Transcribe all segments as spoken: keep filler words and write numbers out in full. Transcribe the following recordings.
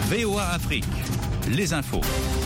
V O A Afrique, les infos.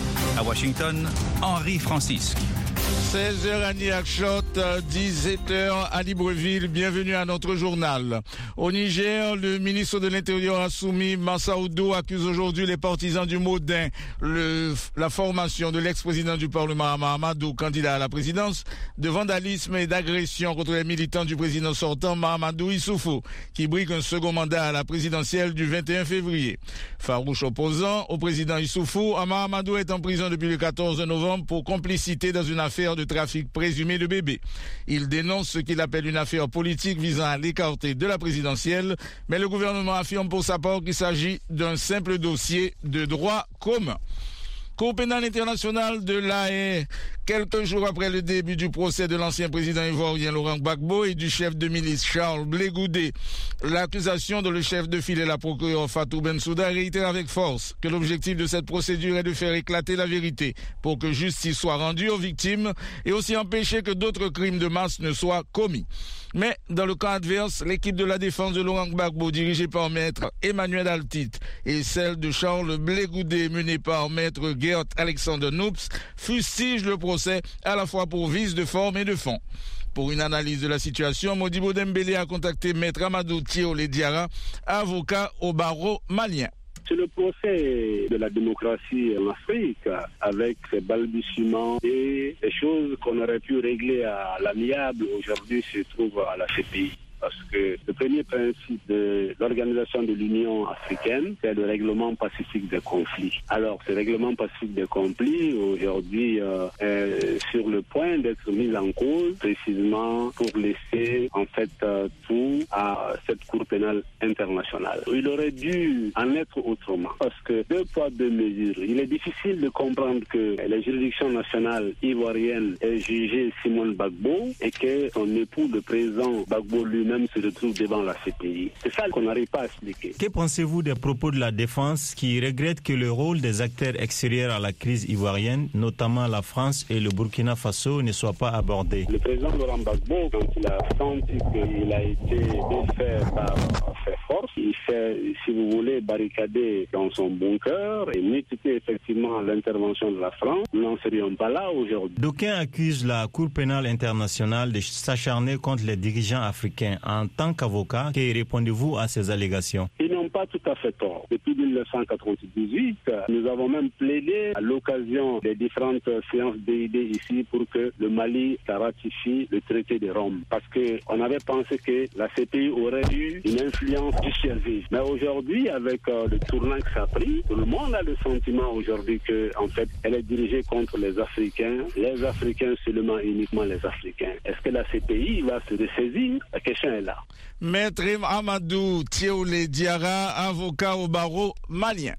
À Washington, Henri Francisque. seize heures à Nouakchott, dix-sept heures à Libreville. Bienvenue à notre journal. Au Niger, le ministre de l'Intérieur Assoumi Massaoudou accuse aujourd'hui les partisans du Modin, le, la formation de l'ex-président du Parlement Mahamadou, candidat à la présidence, de vandalisme et d'agression contre les militants du président sortant Mahamadou Issoufou, qui brigue un second mandat à la présidentielle du vingt et un février. Farouche opposant au président Issoufou, Mahamadou est en prison depuis le quatorze novembre pour complicité dans une affaire de trafic présumé de bébés. Il dénonce ce qu'il appelle une affaire politique visant à l'écarter de la présidentielle, mais le gouvernement affirme pour sa part qu'il s'agit d'un simple dossier de droit commun. Cour pénale internationale de La Haye, quelques jours après le début du procès de l'ancien président ivoirien Laurent Gbagbo et du chef de milice Charles Blé Goudé, l'accusation dont le chef de file et la procureure Fatou Bensouda réitère avec force que l'objectif de cette procédure est de faire éclater la vérité pour que justice soit rendue aux victimes et aussi empêcher que d'autres crimes de masse ne soient commis. Mais dans le cas adverse, l'équipe de la défense de Laurent Gbagbo dirigée par maître Emmanuel Altit et celle de Charles Blé Goudé menée par maître Gert Alexander Noops fustige le procès à la fois pour vice de forme et de fond. Pour une analyse de la situation, Modibo Dembélé a contacté maître Amadou Thiaolé Diarra, avocat au barreau malien. C'est le procès de la démocratie en Afrique, avec ses balbutiements et les choses qu'on aurait pu régler à l'amiable aujourd'hui se trouvent à la C P I. Parce que le premier principe de l'organisation de l'Union africaine, c'est le règlement pacifique des conflits. Alors, ce règlement pacifique des conflits, aujourd'hui, euh, est sur le point d'être mis en cause, précisément pour laisser, en fait, euh, tout à cette Cour pénale internationale. Il aurait dû en être autrement. Parce que deux poids, deux mesures. Il est difficile de comprendre que la juridiction nationale ivoirienne ait jugé Simone Gbagbo et que son époux, le président Gbagbo lui-même, se retrouve devant la C P I. C'est ça qu'on n'arrive pas à expliquer. Que pensez-vous des propos de la défense qui regrette que le rôle des acteurs extérieurs à la crise ivoirienne, notamment la France et le Burkina Faso, ne soit pas abordé? Le président Laurent Gbagbo, quand il a senti qu'il a été défait par ses forces, il s'est, si vous voulez, barricadé dans son bunker et multiplié effectivement l'intervention de la France. Nous n'en serions pas là aujourd'hui. D'aucuns accusent la Cour pénale internationale de s'acharner contre les dirigeants africains. En tant qu'avocat, que répondez-vous à ces allégations? Ils n'ont pas tout à fait tort. Depuis dix-neuf cent quatre-vingt-dix-huit, nous avons même plaidé à l'occasion des différentes séances D I D ici pour que le Mali ratifie le traité de Rome. Parce qu'on avait pensé que la C P I aurait eu une influence dissuasive. Mais aujourd'hui, avec euh, le tournant que ça a pris, tout le monde a le sentiment aujourd'hui que, en fait, elle est dirigée contre les Africains. Les Africains seulement, uniquement les Africains. Est-ce que la C P I va se ressaisir? La question est là. Maître Amadou Thiaolé Diarra, avocat au barreau malien.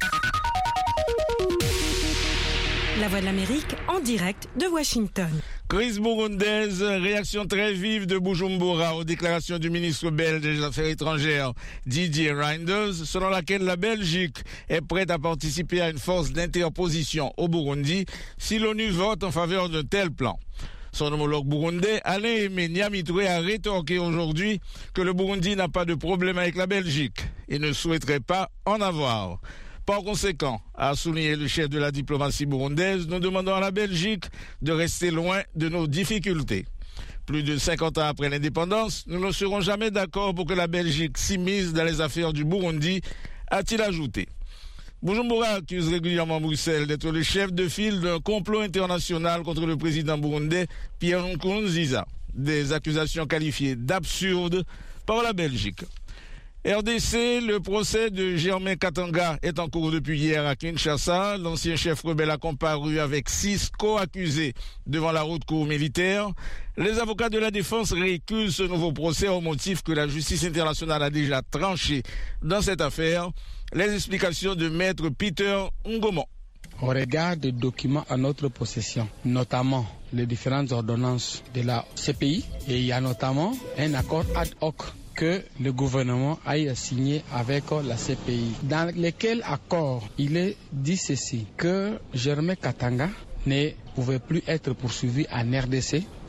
La Voix de l'Amérique en direct de Washington. Crise burundaise, réaction très vive de Bujumbura aux déclarations du ministre belge des Affaires étrangères Didier Reynders, selon laquelle la Belgique est prête à participer à une force d'interposition au Burundi si l'ONU vote en faveur d'un tel plan. Son homologue burundais, Alain-Aimé Niamitoué, a rétorqué aujourd'hui que le Burundi n'a pas de problème avec la Belgique et ne souhaiterait pas en avoir. Par conséquent, a souligné le chef de la diplomatie burundaise, nous demandons à la Belgique de rester loin de nos difficultés. Plus de cinquante ans après l'indépendance, nous ne serons jamais d'accord pour que la Belgique s'immisce dans les affaires du Burundi, a-t-il ajouté. Bujumbura accuse régulièrement Bruxelles d'être le chef de file d'un complot international contre le président burundais Pierre Nkurunziza, des accusations qualifiées d'absurdes par la Belgique. R D C, le procès de Germain Katanga est en cours depuis hier à Kinshasa. L'ancien chef rebelle a comparu avec six co-accusés devant la haute cour militaire. Les avocats de la défense récusent ce nouveau procès au motif que la justice internationale a déjà tranché dans cette affaire. Les explications de maître Peter Ngomon. On regarde des documents à notre possession, notamment les différentes ordonnances de la C P I, et il y a notamment un accord ad hoc que le gouvernement aille signer avec la C P I, dans lequel accord il est dit ceci, que Germain Katanga ne pouvait plus être poursuivi en R D C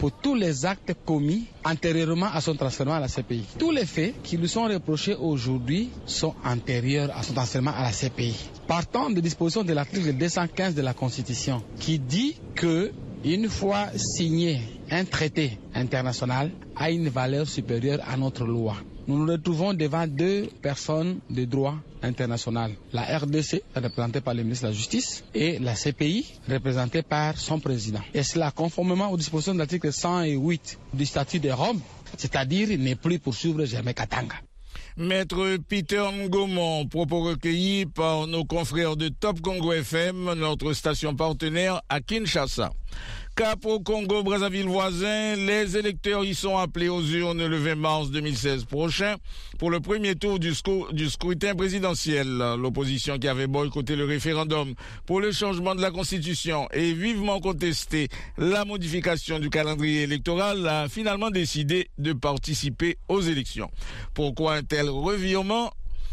pour tous les actes commis antérieurement à son transfèrement à la C P I. Tous les faits qui lui sont reprochés aujourd'hui sont antérieurs à son transfèrement à la C P I. Partant des dispositions de l'article deux cent quinze de la Constitution qui dit que une fois signé un traité international a une valeur supérieure à notre loi. Nous nous retrouvons devant deux personnes de droit international. La R D C, représentée par le ministre de la Justice, et la C P I, représentée par son président. Et cela conformément aux dispositions de l'article cent huit du statut de Rome, c'est-à-dire ne plus poursuivre Germain Katanga. Maître Peter Ngomon, propos recueillis par nos confrères de Top Congo F M, notre station partenaire à Kinshasa. Cap au Congo-Brazzaville voisin, les électeurs y sont appelés aux urnes le vingt mars deux mille seize prochain pour le premier tour du, scru- du scrutin présidentiel. L'opposition qui avait boycotté le référendum pour le changement de la Constitution et vivement contesté la modification du calendrier électoral a finalement décidé de participer aux élections. Pourquoi un tel revirement ?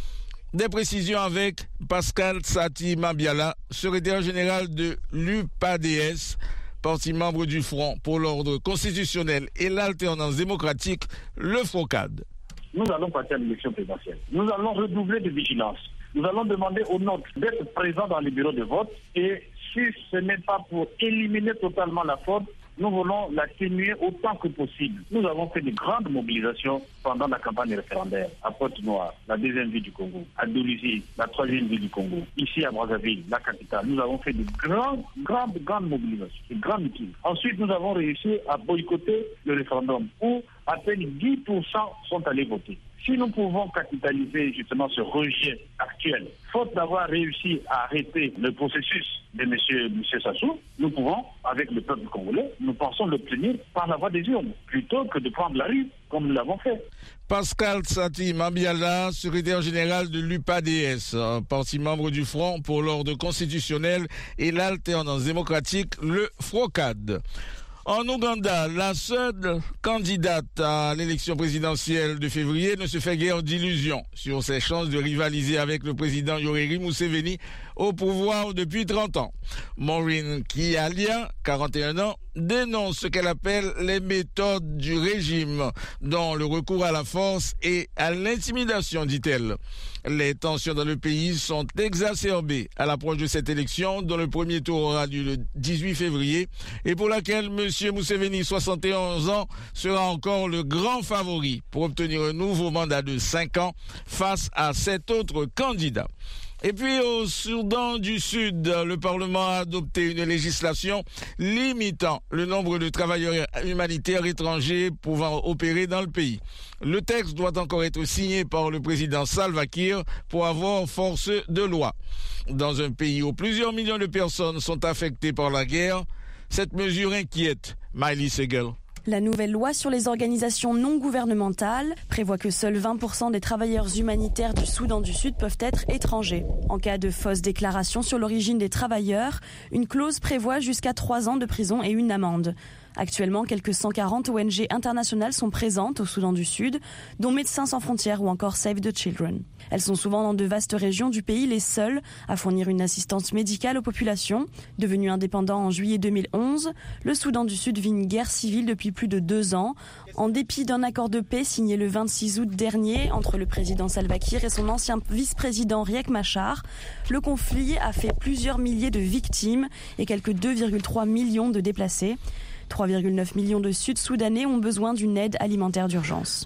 Des précisions avec Pascal Sati Mabiala, secrétaire général de l'U P A D S, parti membre du Front pour l'ordre constitutionnel et l'alternance démocratique, le FROCAD. Nous allons passer à l'élection présidentielle. Nous allons redoubler de vigilance. Nous allons demander aux nôtres d'être présents dans les bureaux de vote et si ce n'est pas pour éliminer totalement la fraude, nous voulons l'atténuer autant que possible. Nous avons fait de grandes mobilisations pendant la campagne référendaire à Pointe-Noire, la deuxième ville du Congo, à Dolisie, la troisième ville du Congo, ici à Brazzaville, la capitale. Nous avons fait de grandes, grandes, grandes mobilisations, de grands meetings. Ensuite, nous avons réussi à boycotter le référendum où à peine dix pour cent sont allés voter. Si nous pouvons capitaliser justement ce rejet actuel, faute d'avoir réussi à arrêter le processus de M. M. Sassou, nous pouvons, avec le peuple congolais, nous pensons l'obtenir par la voie des urnes, plutôt que de prendre la rue, comme nous l'avons fait. Pascal Sati Mabiala, secrétaire général de l'U P A D S, parti membre du Front pour l'ordre constitutionnel et l'alternance démocratique, le FROCAD. En Ouganda, la seule candidate à l'élection présidentielle de février ne se fait guère d'illusions sur ses chances de rivaliser avec le président Yoweri Museveni au pouvoir depuis trente ans. Maureen Kialia, quarante et un ans, dénonce ce qu'elle appelle les méthodes du régime, dont le recours à la force et à l'intimidation, dit-elle. Les tensions dans le pays sont exacerbées à l'approche de cette élection dont le premier tour aura lieu le dix-huit février et pour laquelle M. Museveni, soixante et onze ans, sera encore le grand favori pour obtenir un nouveau mandat de cinq ans face à sept autres candidats. Et puis au Soudan du Sud, le Parlement a adopté une législation limitant le nombre de travailleurs humanitaires étrangers pouvant opérer dans le pays. Le texte doit encore être signé par le président Salva Kiir pour avoir force de loi. Dans un pays où plusieurs millions de personnes sont affectées par la guerre, cette mesure inquiète Miley Segel. La nouvelle loi sur les organisations non gouvernementales prévoit que seuls vingt pour cent des travailleurs humanitaires du Soudan du Sud peuvent être étrangers. En cas de fausse déclaration sur l'origine des travailleurs, une clause prévoit jusqu'à trois ans de prison et une amende. Actuellement, quelques cent quarante O N G internationales sont présentes au Soudan du Sud, dont Médecins sans frontières ou encore Save the Children. Elles sont souvent dans de vastes régions du pays, les seules à fournir une assistance médicale aux populations. Devenu indépendant en juillet deux mille onze, le Soudan du Sud vit une guerre civile depuis plus de deux ans. En dépit d'un accord de paix signé le vingt-six août dernier entre le président Salva Kiir et son ancien vice-président Riek Machar, le conflit a fait plusieurs milliers de victimes et quelques deux virgule trois millions de déplacés. trois virgule neuf millions de Sud-Soudanais ont besoin d'une aide alimentaire d'urgence.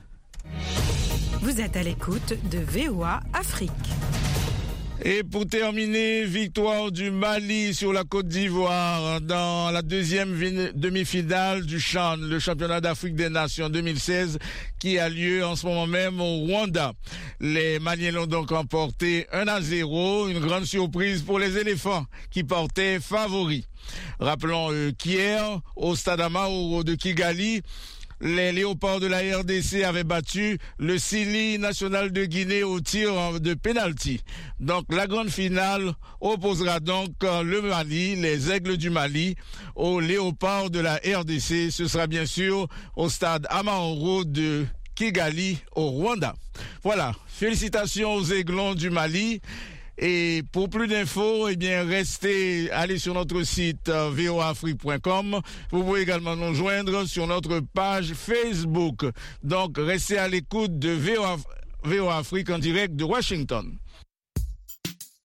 Vous êtes à l'écoute de V O A Afrique. Et pour terminer, victoire du Mali sur la Côte d'Ivoire dans la deuxième demi-finale du CHAN, le championnat d'Afrique des Nations deux mille seize, qui a lieu en ce moment même au Rwanda. Les Maliens l'ont donc emporté un à zéro, une grande surprise pour les éléphants qui portaient favoris. Rappelons euh, qu'hier, au Stade Amahoro de Kigali, les léopards de la R D C avaient battu le Sili national de Guinée au tir de pénalty. Donc la grande finale opposera donc le Mali, les aigles du Mali, aux léopards de la R D C. Ce sera bien sûr au Stade Amahoro de Kigali au Rwanda. Voilà, félicitations aux aiglons du Mali. Et pour plus d'infos, eh bien, restez, allez sur notre site euh, v o a afrique point com. Vous pouvez également nous joindre sur notre page Facebook. Donc, restez à l'écoute de V O A, V O A Afrique en direct de Washington.